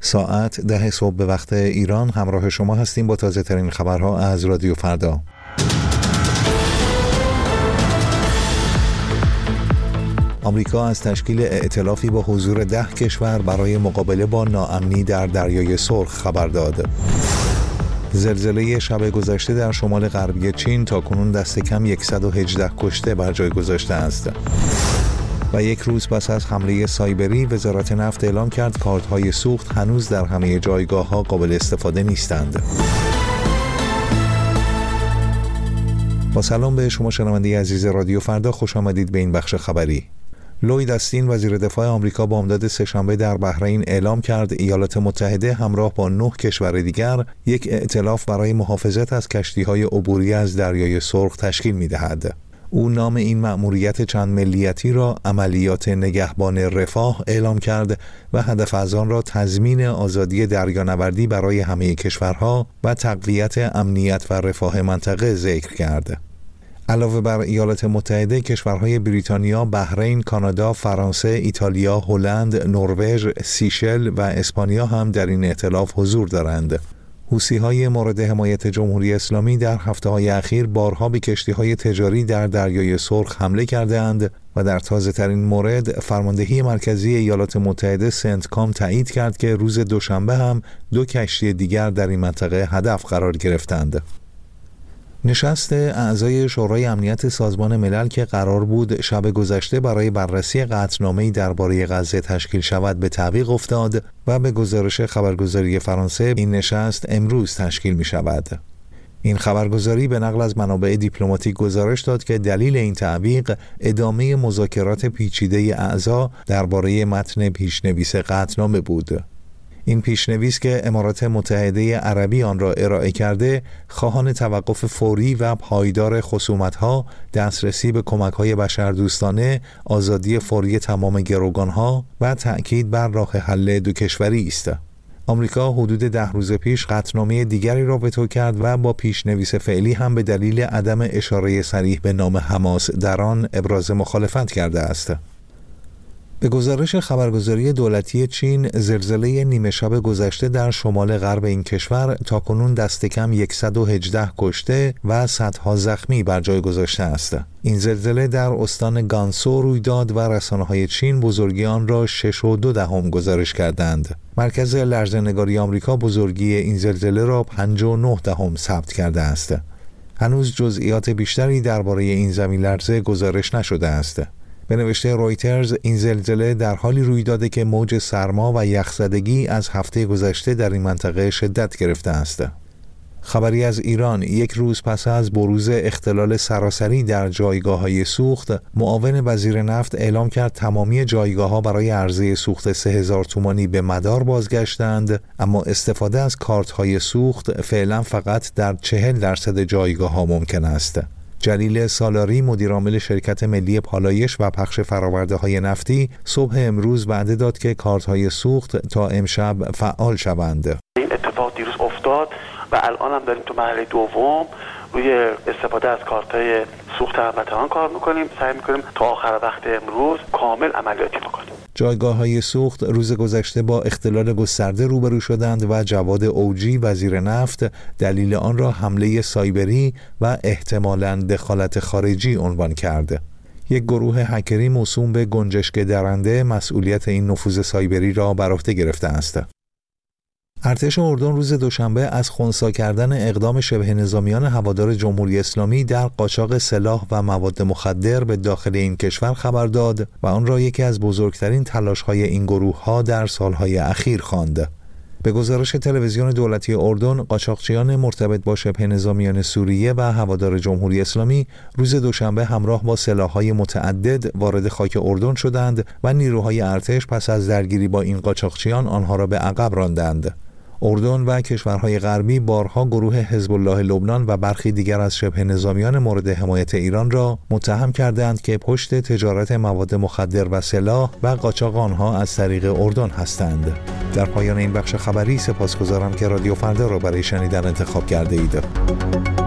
ساعت 10 صبح به وقت ایران همراه شما هستیم با تازه ترین خبرها از رادیو فردا. آمریکا از تشکیل ائتلافی با حضور 10 کشور برای مقابله با ناامنی در دریای سرخ خبر داد. زلزله شب گذشته در شمال غربی چین تاکنون دست کم 118 کشته بر جای گذاشته است. و یک روز پس از حمله سایبری، وزارت نفت اعلام کرد کارت‌های سوخت هنوز در همه جایگاه‌ها قابل استفاده نیستند. با سلام به شما شنونده عزیز رادیو فردا، خوش آمدید به این بخش خبری. لوید استین وزیر دفاع آمریکا بامداد سه‌شنبه در بحرین اعلام کرد ایالات متحده همراه با 9 کشور دیگر یک ائتلاف برای محافظت از کشتی‌های عبوری از دریای سرخ تشکیل می‌دهد. او نام این مأموریت چند ملیتی را عملیات نگهبان رفاه اعلام کرد و هدف از آن را تضمین آزادی دریانوردی برای همه کشورها و تقویت امنیت و رفاه منطقه ذکر کرد. علاوه بر ایالات متحده، کشورهای بریتانیا، بحرین، کانادا، فرانسه، ایتالیا، هلند، نروژ، سیشل و اسپانیا هم در این ائتلاف حضور دارند. حوثی‌های مورد حمایت جمهوری اسلامی در هفته‌های اخیر بارها به کشتی‌های تجاری در دریای سرخ حمله کرده‌اند و در تازه‌ترین مورد فرماندهی مرکزی ایالات متحده سنتکام تایید کرد که روز دوشنبه هم 2 کشتی دیگر در این منطقه هدف قرار گرفتند. نشست اعضای شورای امنیت سازمان ملل که قرار بود شب گذشته برای بررسی قطعنامه‌ای درباره غزه تشکیل شود به تعویق افتاد و به گزارش خبرگزاری فرانسه این نشست امروز تشکیل می شود. این خبرگزاری به نقل از منابع دیپلماتیک گزارش داد که دلیل این تعویق ادامه مذاکرات پیچیده اعضا درباره متن پیشنویس قطعنامه بود. این پیشنویس که امارات متحده عربی آن را ارائه کرده، خواهان توقف فوری و پایدار خصومت‌ها، دسترسی به کمک‌های بشردوستانه، آزادی فوری تمام گروگان‌ها و تأکید بر راه حل دو کشوری است. آمریکا حدود 10 روز پیش قطعنامه دیگری را وتو کرد و با پیشنویس فعلی هم به دلیل عدم اشاره صریح به نام حماس در آن ابراز مخالفت کرده است. به گزارش خبرگزاری دولتی چین، زلزله نیمه شب گذشته در شمال غرب این کشور تاکنون دست کم 118 کشته و صدها زخمی بر جای گذاشته است. این زلزله در استان گانسو روی داد و رسانه‌های چین بزرگی آن را 6.2 گزارش کردند. مرکز لرزه‌نگاری آمریکا بزرگی این زلزله را 5.9 ثبت کرده است. هنوز جزئیات بیشتری درباره این زمین لرزه گزارش نشده است. به نوشته رویترز، این زلزله در حالی روی داده که موج سرما و یخزدگی از هفته گذشته در این منطقه شدت گرفته است. خبری از ایران: یک روز پس از بروز اختلال سراسری در جایگاه‌های سوخت، معاون وزیر نفت اعلام کرد تمامی جایگاه‌ها برای عرضه سوخت 3000 تومانی به مدار بازگشتند، اما استفاده از کارت‌های سوخت فعلا فقط در 40% جایگاه‌ها ممکن است. جلیل سالاری، مدیرعامل شرکت ملی پالایش و پخش فرآورده‌های نفتی، صبح امروز وعده داد که کارت‌های سوخت تا امشب فعال شوند. این اتفاق دیروز افتاد و الان هم داریم تو مرحله دوم روی استفاده از کارت‌های سوخت هموطنان کار می‌کنیم. سعی می‌کنیم تا آخر وقت امروز کامل عملیاتی بکنیم. جایگاه‌های سوخت روز گذشته با اختلال گسترده روبرو شدند و جواد اوجی، وزیر نفت، دلیل آن را حمله سایبری و احتمالاً دخالت خارجی عنوان کرد. یک گروه هکری موسوم به گنجشک درنده مسئولیت این نفوذ سایبری را بر عهده گرفته است. ارتش اردن روز دوشنبه از خنثی کردن اقدام شبه نظامیان هوادار جمهوری اسلامی در قاچاق سلاح و مواد مخدر به داخل این کشور خبر داد و آن را یکی از بزرگترین تلاش‌های این گروه‌ها در سالهای اخیر خواند. به گزارش تلویزیون دولتی اردن، قاچاقچیان مرتبط با شبه نظامیان سوریه و هوادار جمهوری اسلامی روز دوشنبه همراه با سلاح‌های متعدد وارد خاک اردن شدند و نیروهای ارتش پس از درگیری با این قاچاقچیان آنها را به عقب راندند. اردن و کشورهای غربی بارها گروه حزب الله لبنان و برخی دیگر از شبه نظامیان مورد حمایت ایران را متهم کردند که پشت تجارت مواد مخدر و سلاح و قاچاق آنها از طریق اردن هستند. در پایان این بخش خبری سپاسگزارم که رادیو فردا را برای شنیدن انتخاب کرده اید.